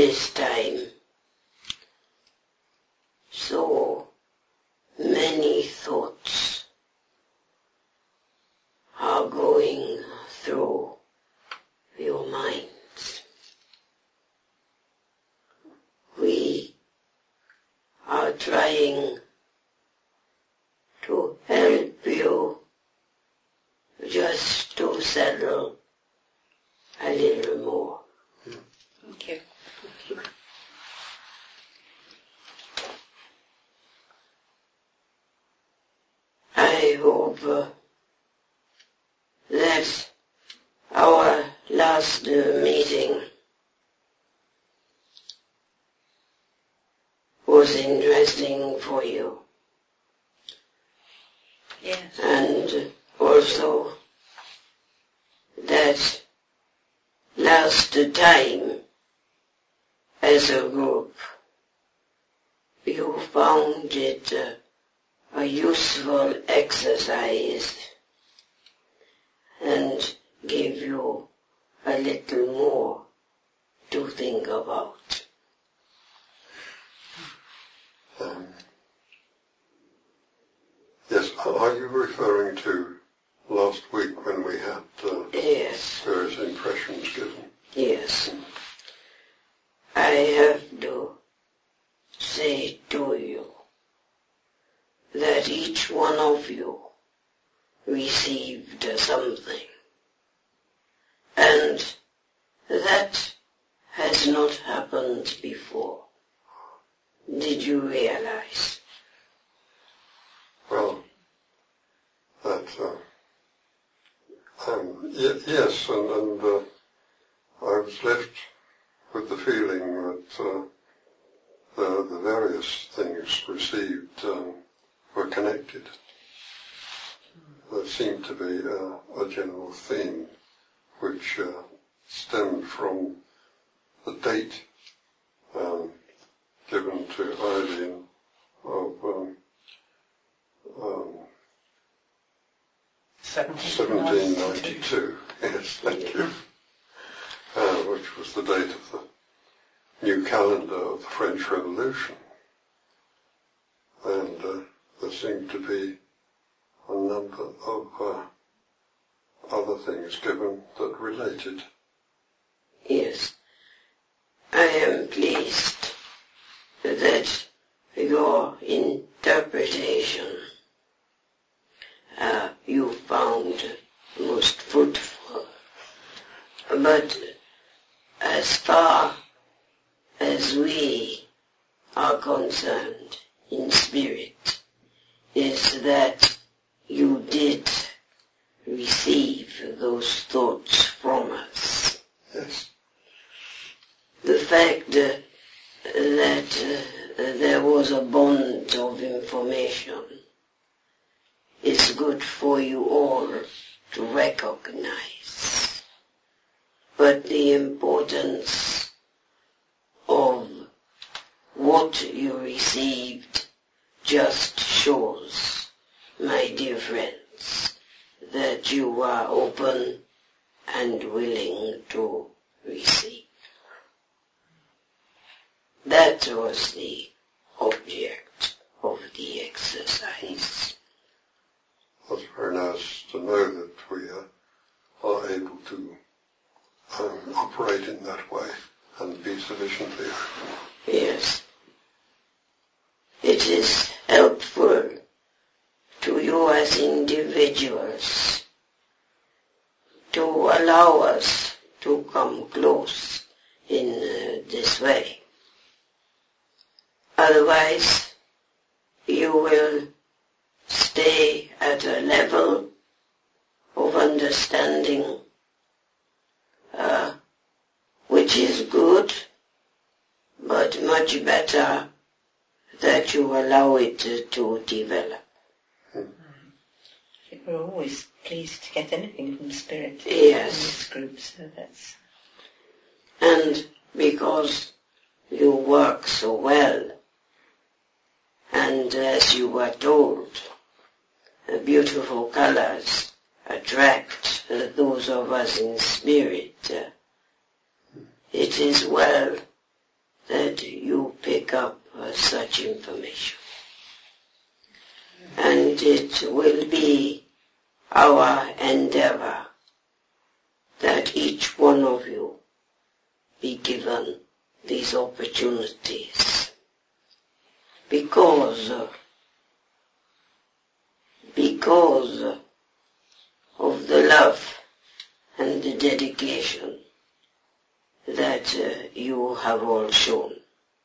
this time. So many thoughts are going through your minds. We are trying to help you just to settle a little more. Thank you. I hope that our last meeting was interesting for you. Yes. And also that last time as a group you found it a useful exercise and gave you a little more to think about. Yes, are you referring to last week when we had Yes. various impressions given? Yes. I have to say to you that each one of you received something, and that has not happened before. Did you realize? Well, that, yes, and I was left with the feeling that the various things received were connected. There seemed to be a general theme which stemmed from the date given to Eileen of 1792. Yes, thank you. Which was the date of the new calendar of the French Revolution. And there seemed to be a number of other things given that related. Yes. I am pleased that your interpretation you found most fruitful. But as far as we are concerned in spirit, is that you did receive those thoughts from us. Yes. The fact that there was a bond of information is good for you all to recognize. But the importance of what you received just shows, my dear friends, that you are open and willing to receive. That was the object of the exercise. It's very nice to know that we are able to operate in that way and be sufficiently open. Yes. It is helpful to you as individuals to allow us to come close in this way. Otherwise, you will stay at a level of understanding which is good, but much better that you allow it to develop. We're always pleased to get anything from Spirit in Yes. this group, so that's... And because you work so well, and as you were told, beautiful colors attract those of us in spirit. It is well that you pick up such information. And it will be our endeavor that each one of you be given these opportunities, because of the love and the dedication that you have all shown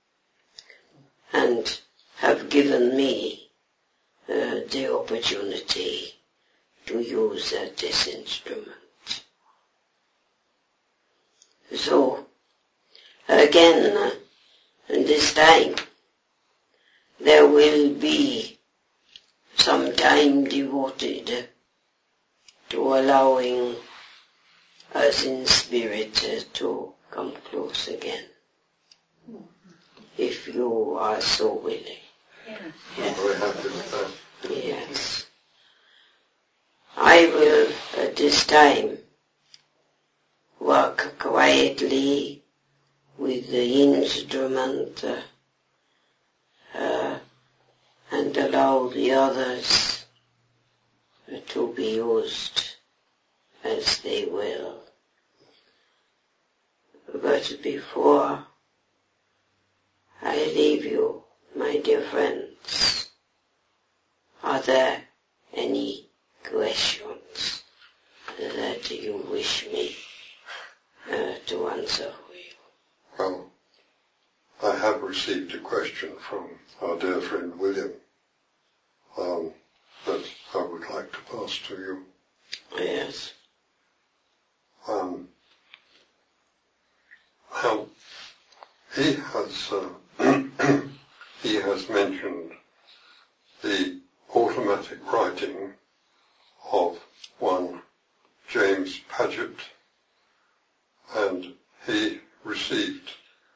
and have given me the opportunity to use this instrument. So, again, this time, there will be some time devoted to allowing us in spirit to come close again, if you are so willing. Yeah. I'm very happy with that. Yes. I will, at this time, work quietly with the instrument and allow the others to be used as they will. But before I leave you, my dear friends, are there any questions that you wish me to answer for you? Well, I have received a question from our dear friend William that I would like to pass to you. Yes. Now, he has mentioned the automatic writing of one James Paget, and he received,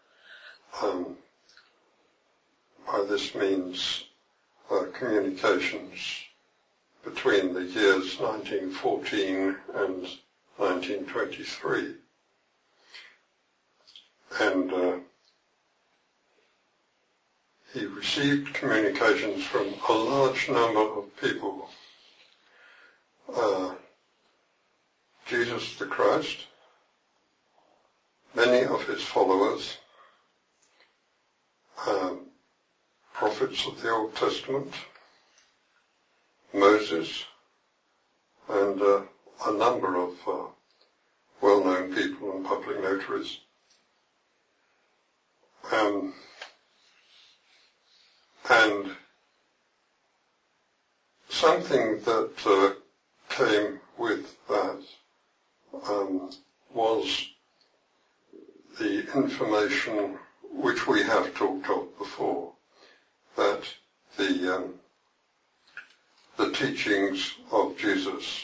by this means, communications between the years 1914 and 1923. And he received communications from a large number of people. Jesus the Christ, many of his followers, prophets of the Old Testament, Moses, and a number of well-known people and public notaries. And something that came with that was the information which we have talked of before, that the teachings of Jesus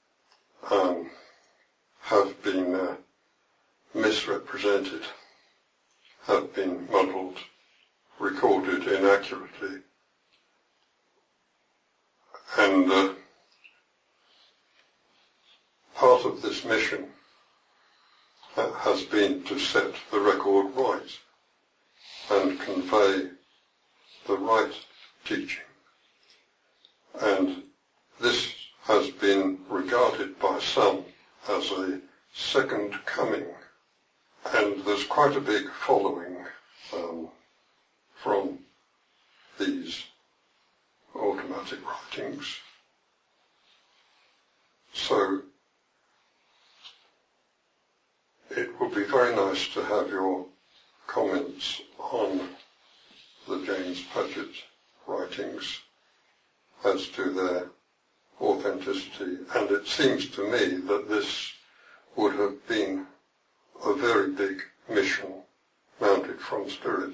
have been misrepresented, have been muddled, recorded inaccurately, and part of this mission has been to set the record right and convey the right teaching. And this has been regarded by some as a second coming, and there's quite a big following from these automatic writings. So it would be very nice to have your comments on the James Paget writings as to their authenticity. And it seems to me that this would have been a very big mission mounted from Spirit.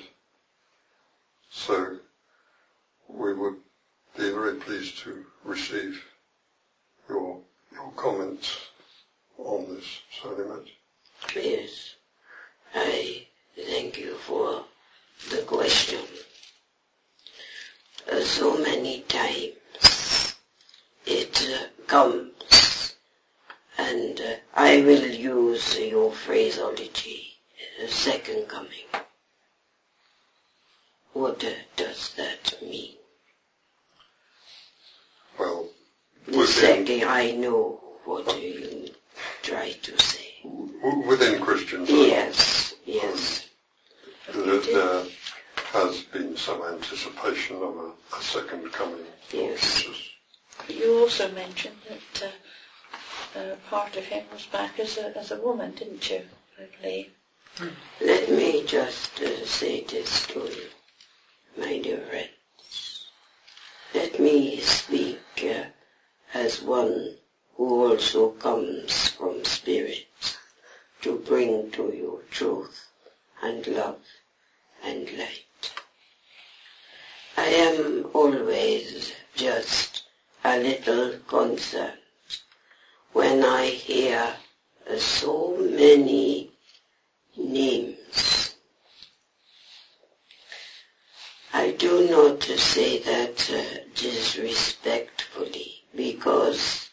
So we would be very pleased to receive your comments on this, Salimat. Yes, I thank you for the question. So many times it comes, and I will use your phraseology, second coming. what does that mean? Well, exactly, I know what you try to say. Within Christian science. Yes. There has been some anticipation of a second coming. Yes. You also mentioned that part of him was back as a woman, didn't you, I believe? Let me just say this to you, my dear friends. Let me speak as one who also comes from spirit to bring to you truth and love and light. I am always just a little concerned when I hear so many names. I do not say that disrespectfully, because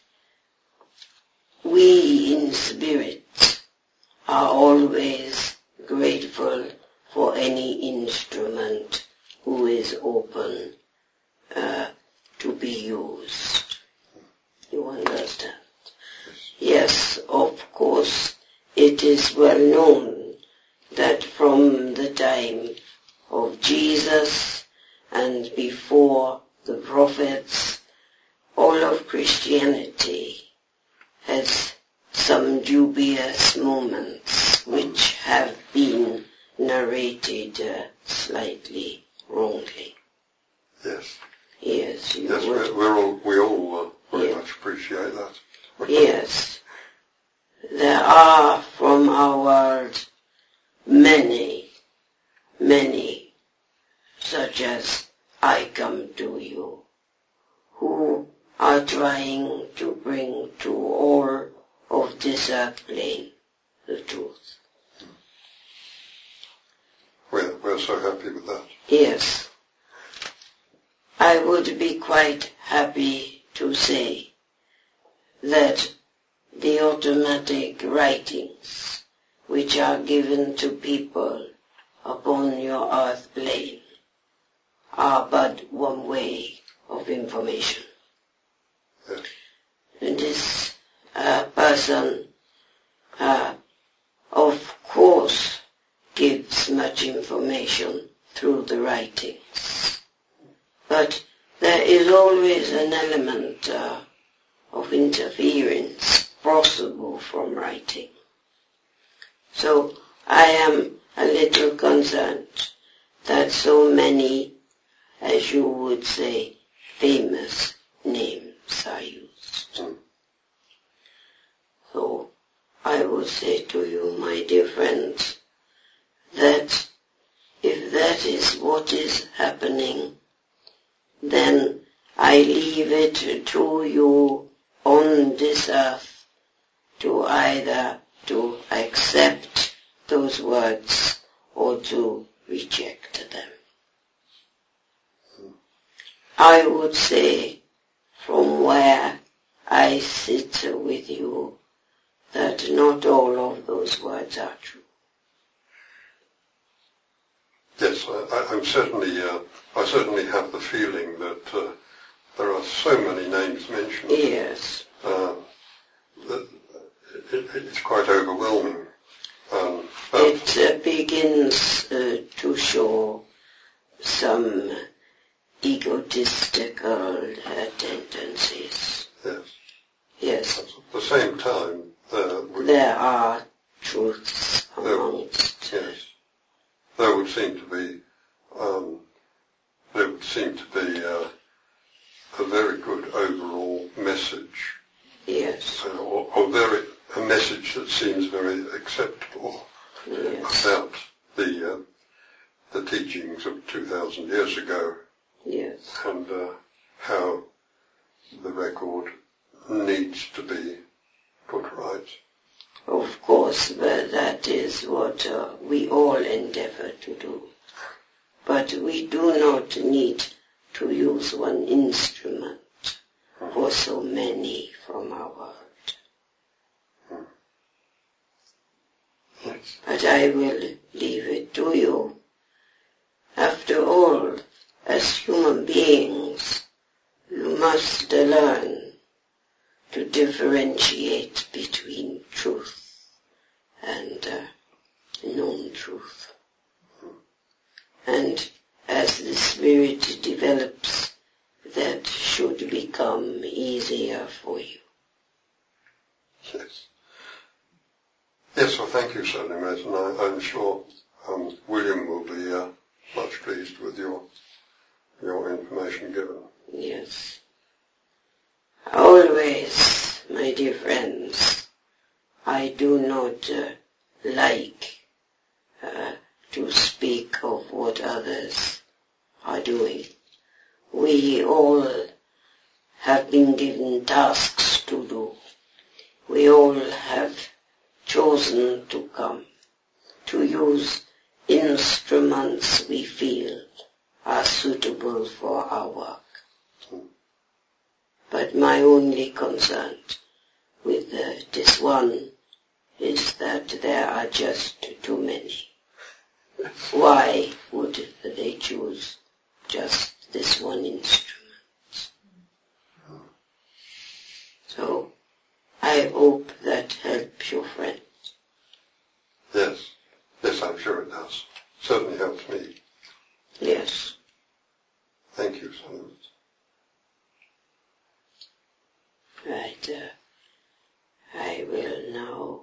we in spirit are always grateful for any instrument who is open to be used. You understand? Yes, of course, it is well known that from the time of Jesus and before the prophets, all of Christianity has some dubious moments which have been narrated slightly wrongly. Yes. Yes, yes, we all very much appreciate that. Yes. There are from our world many, such as I come to you, who are trying to bring to all of this earth plane the truth. We're so happy with that. Yes. I would be quite happy to say that the automatic writings which are given to people upon your earth plane are but one way of information. Yes. And this person, of course, gives much information through the writings. But there is always an element of interference possible from writing. So I am a little concerned that so many, as you would say, famous names are used. So I would say to you, my dear friends, that if that is what is happening, then I leave it to you on this earth to either to accept those words or to reject them. I would say from where I sit with you that not all of those words are true. Yes, I certainly have the feeling that there are so many names mentioned. Yes. That it's quite overwhelming. It begins to show some egotistical tendencies. Yes. Yes. At the same time, there are truths amongst. Yes. There would seem to be a very good overall message. Yes. A message that seems very acceptable. Yes. About the teachings of 2,000 years ago. Yes. And how the record needs to be put right. Of course, but that is what we all endeavor to do. But we do not need to use one instrument for so many from our world. Yes. But I will leave it to you. After all, differentiate between truth and non-truth. And as the spirit develops, that should become easier for you. Yes. Yes, well, thank you, certainly, Matt, and I'm sure William will be much pleased with your information given. Yes. Always, my dear friends, I do not like to speak of what others are doing. We all have been given tasks to do. We all have chosen to come, to use instruments we feel are suitable for our work. But my only concern with this one is that there are just too many. Why would they choose just this one instrument? So I hope that helps your friend. Yes. Yes, I'm sure it does. Certainly helps me. Yes. Thank you so much. Right. I will now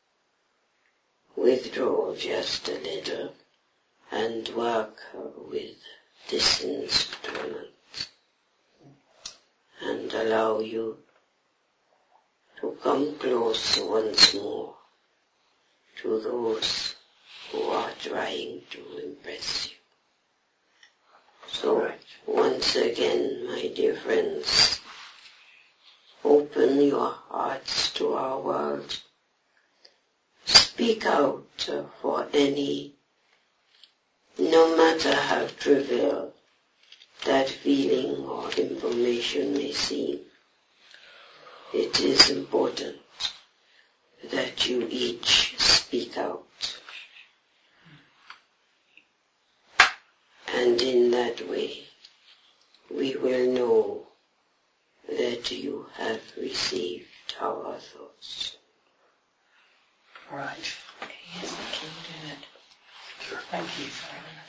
withdraw just a little and work with this instrument and allow you to come close once more to those who are trying to impress you. So, once again, my dear friends, open your hearts to our world. Speak out for any, no matter how trivial that feeling or information may seem. It is important that you each speak out. And in that way, we will know that you have received our thoughts. Right. Yes, I can do it. Sure. Thank you, Simon.